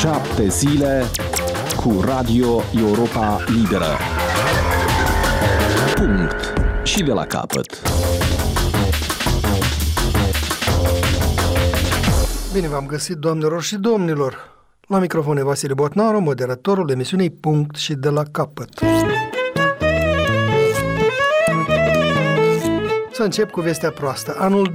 7 zile cu Radio Europa Liberă. Punct. Și de la capăt. Bine v-am găsit, doamnelor și domnilor. La microfon e Vasile Botnaru, moderatorul emisiunii Punct și de la capăt. Să încep cu vestea proastă. Anul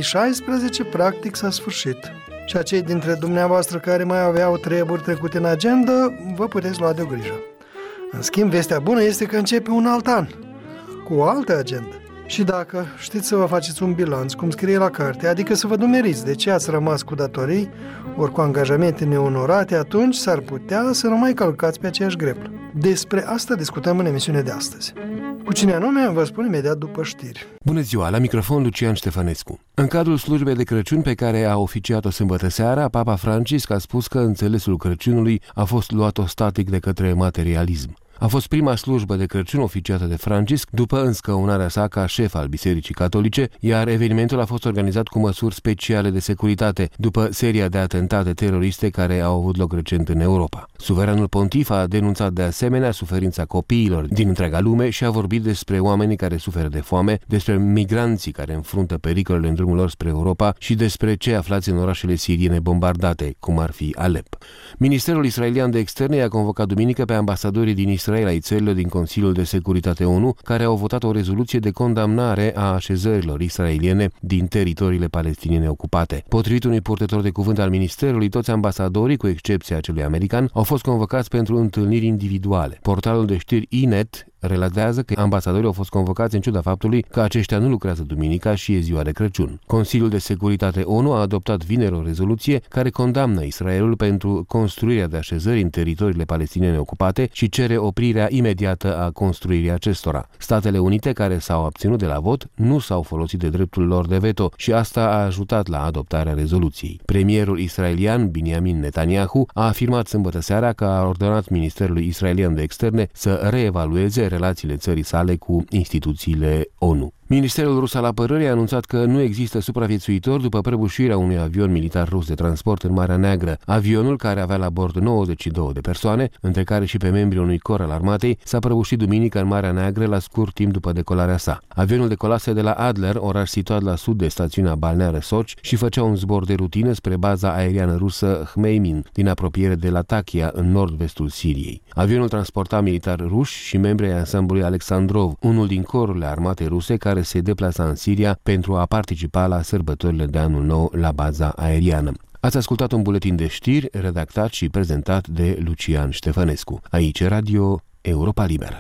2016 practic s-a sfârșit. Și acei dintre dumneavoastră care mai aveau treburi trecute în agenda, vă puteți lua de grijă. În schimb, vestea bună este că începe un alt an, cu o altă agenda. Și dacă știți să vă faceți un bilanț, cum scrie la carte, adică să vă dumeriți de ce ați rămas cu datorii, ori cu angajamente neonorate, atunci s-ar putea să nu mai călcați pe aceeași greblă. Despre asta discutăm în emisiunea de astăzi. Cu cine anume, vă spun imediat după știri. Bună ziua, la microfon Lucian Ștefănescu. În cadrul slujbei de Crăciun pe care a oficiat-o sâmbătă seara, Papa Francisc a spus că înțelesul Crăciunului a fost luat ostatic de către materialism. A fost prima slujbă de Crăciun oficiată de Francisc după înscăunarea sa ca șef al Bisericii Catolice, iar evenimentul a fost organizat cu măsuri speciale de securitate după seria de atentate teroriste care au avut loc recent în Europa. Suveranul pontif a denunțat de asemenea suferința copiilor din întreaga lume și a vorbit despre oamenii care suferă de foame, despre migranții care înfruntă pericolele în drumul lor spre Europa și despre cei aflați în orașele siriene bombardate, cum ar fi Alep. Ministerul israelian de externe i-a convocat duminică pe ambasadorii din Israel ai țărilor din Consiliul de Securitate ONU, care au votat o rezoluție de condamnare a așezărilor israeliene din teritoriile palestiniene ocupate. Potrivit unui purtător de cuvânt al ministerului, toți ambasadorii, cu excepția acelui american, au fost convocați pentru întâlniri individuale. Portalul de știri INET relatează că ambasadorii au fost convocați în ciuda faptului că aceștia nu lucrează duminica și e ziua de Crăciun. Consiliul de Securitate ONU a adoptat vineri o rezoluție care condamnă Israelul pentru construirea de așezări în teritoriile palestiniene ocupate și cere oprirea imediată a construirii acestora. Statele Unite, care s-au abținut de la vot, nu s-au folosit de dreptul lor de veto și asta a ajutat la adoptarea rezoluției. Premierul israelian Benjamin Netanyahu a afirmat sâmbătă seara că a ordonat Ministerului Israelian de Externe să reevalueze relațiile țării sale cu instituțiile ONU. Ministerul rus al apărării a anunțat că nu există supraviețuitori după prăbușirea unui avion militar rus de transport în Marea Neagră. Avionul, care avea la bord 92 de persoane, între care și pe membrii unui cor al armatei, s-a prăbușit duminică în Marea Neagră la scurt timp după decolarea sa. Avionul decolase de la Adler, oraș situat la sud de stațiunea balneară Sochi, și făcea un zbor de rutină spre baza aeriană rusă Hmeimin, din apropiere de Latakia, în nord-vestul Siriei. Avionul transporta militari ruși și membri ai ansamblului Alexandrov, unul din corurile armatei ruse care se deplasa în Siria pentru a participa la sărbătorile de anul nou la baza aeriană. Ați ascultat un buletin de știri redactat și prezentat de Lucian Ștefănescu. Aici Radio Europa Liberă.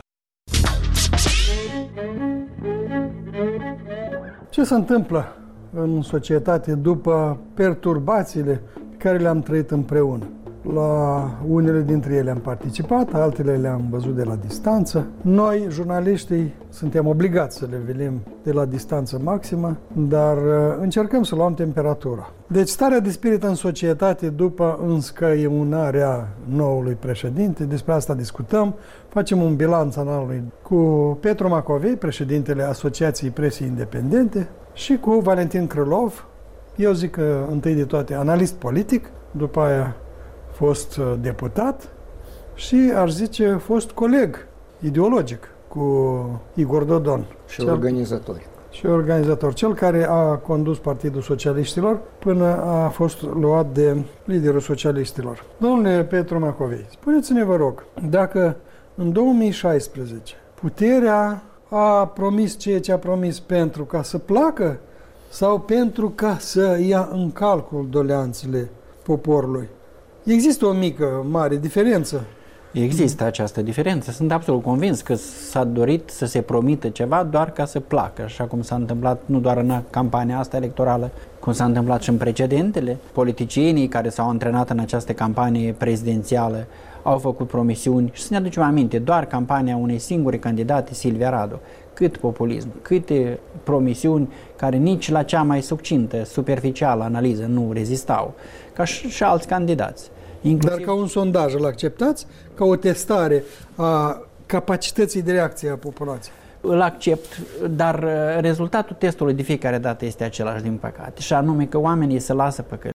Ce se întâmplă în societate după perturbațiile pe care le-am trăit împreună? La unele dintre ele am participat, altele le-am văzut de la distanță. Noi, jurnaliștii, suntem obligați să le vedem de la distanță maximă, dar încercăm să luăm temperatura. Deci starea de spirit în societate după înscăiunarea noului președinte, despre asta discutăm, facem un bilanț al anului cu Petru Macovei, președintele Asociației Presei Independente, și cu Valentin Krylov, eu zic că întâi de toate analist politic, după aia fost deputat și, aș zice, fost coleg ideologic cu Igor Dodon. Și organizator. Cel care a condus Partidul Socialiștilor până a fost luat de liderul socialiștilor. Domnule Petru Macovei, spuneți-ne, vă rog, dacă în 2016 puterea a promis ceea ce a promis pentru ca să placă sau pentru ca să ia în calcul doleanțele poporului? Există o mică, mare diferență. Există această diferență. Sunt absolut convins că s-a dorit să se promită ceva doar ca să placă, așa cum s-a întâmplat nu doar în campania asta electorală, cum s-a întâmplat și în precedentele. Politicienii care s-au antrenat în această campanie prezidențială au făcut promisiuni și să ne aducem aminte, doar campania unei singure candidate, Silvia Radu. Cât populism, câte promisiuni care nici la cea mai succintă, superficială analiză nu rezistau, ca și alți candidați. Dar ca un sondaj îl acceptați? Ca o testare a capacității de reacție a populației? Îl accept, dar rezultatul testului de fiecare dată este același, din păcate, și anume că oamenii se lasă păcăliți.